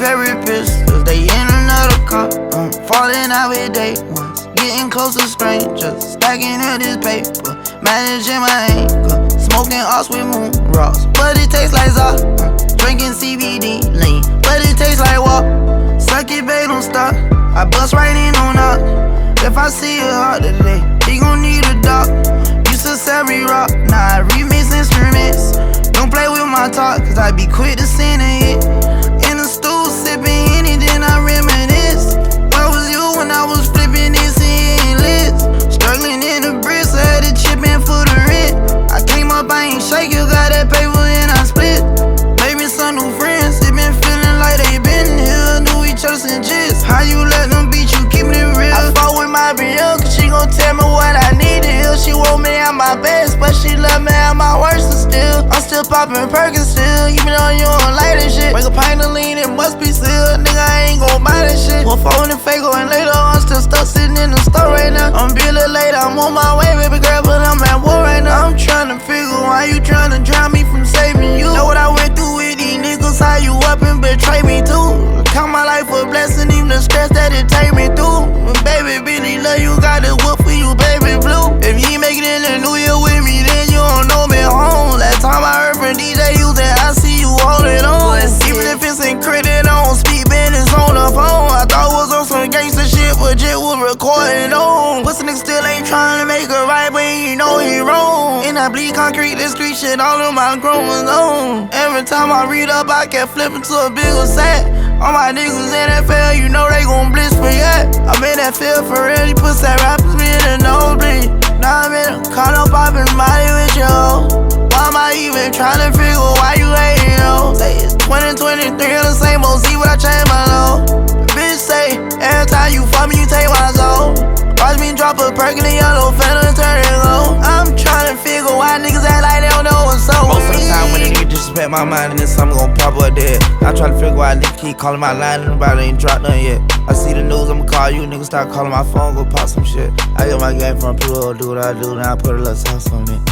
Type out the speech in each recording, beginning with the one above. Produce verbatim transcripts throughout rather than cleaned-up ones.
Perry pistols, they in another car. I'm falling out with day ones, getting close to strangers, stacking up this paper, managing my anger, smoking ox with moon rocks, but it tastes like Zah. Drinking C B D lean, but it tastes like walk. Suck it, babe, don't stop. I bust right in on up. If I see a heart today, he gon' need a doc. Used to sell me rock, now I remix instruments. Don't play with my talk, cause I be quick to send a hit. In the stool, sipping Henny, then I reminisce. Where was you when I was flipping this in list? Struggling in the bricks, I had to chip in for the rent. I came up, I ain't shake, you got that paper and I split. Maybe some new friends, they been feeling like they been here, knew each other since just. How you let them beat you, keeping it real? I fought with my real, cause she gon' tell me what I need to heal. She want me at my best, but she love me at my worst and still. I'm still popping Perkins still, even though you don't like that shit. Wake a pint of lean, it must be sealed, nigga, I ain't gon' buy that shit. One phone and fake and later, I'm still stuck sitting in the store right now. I'm be a little late, I'm on my way, baby girl, but I'm at war right now. I'm tryna figure why you tryna drown me from saving you. Know what I went through with these niggas, how you up and betray me too. Count my life a blessing, even the stress that it take me through. But baby, really love you, got the whoop for you, baby blue. If you ain't make it in the new year with me, then you don't know me home. Last time I heard from D J, you said I see you holding on. Even if it's in credit, I don't speak business on the phone. I thought it was on some gangster shit, but Jit was recording on. Pussy nigga still ain't trying to make it right, but he know he wrong. And I bleed concrete, this street shit all in my chromosomes. Every time I read up, I kept flipping to a bigger sack. All my niggas in N F L, you know they gon' blitz for ya. I'm in that field for real, you pussy rappers me in the nosebleed. Now I'm in a condo poppin' Molly with you, hoe. Why am I even tryna figure why you hating, yo? Say it's twenty twenty-three on the same O Z, but I changed my low. Bitch say, every time you fuck me, you take my soul. Watch me drop a perk in the yellow, fella and turn it low. I'm tryna figure why niggas act like they don't know what's up. Most of the time when a nigga disrespect my mind and then something gon' pop up there. I'm tryna figure why nigga keep calling my line and nobody ain't dropped none yet. I see the news, I'ma call you, niggas start calling my phone, go pop some shit. I get my game from Pluto, do what I do, then I put a little sauce on it.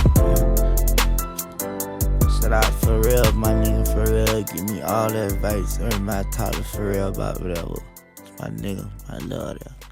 Shout out for real, my nigga, for real. Give me all that advice, every my talk for real about whatever. My nigga, I love that.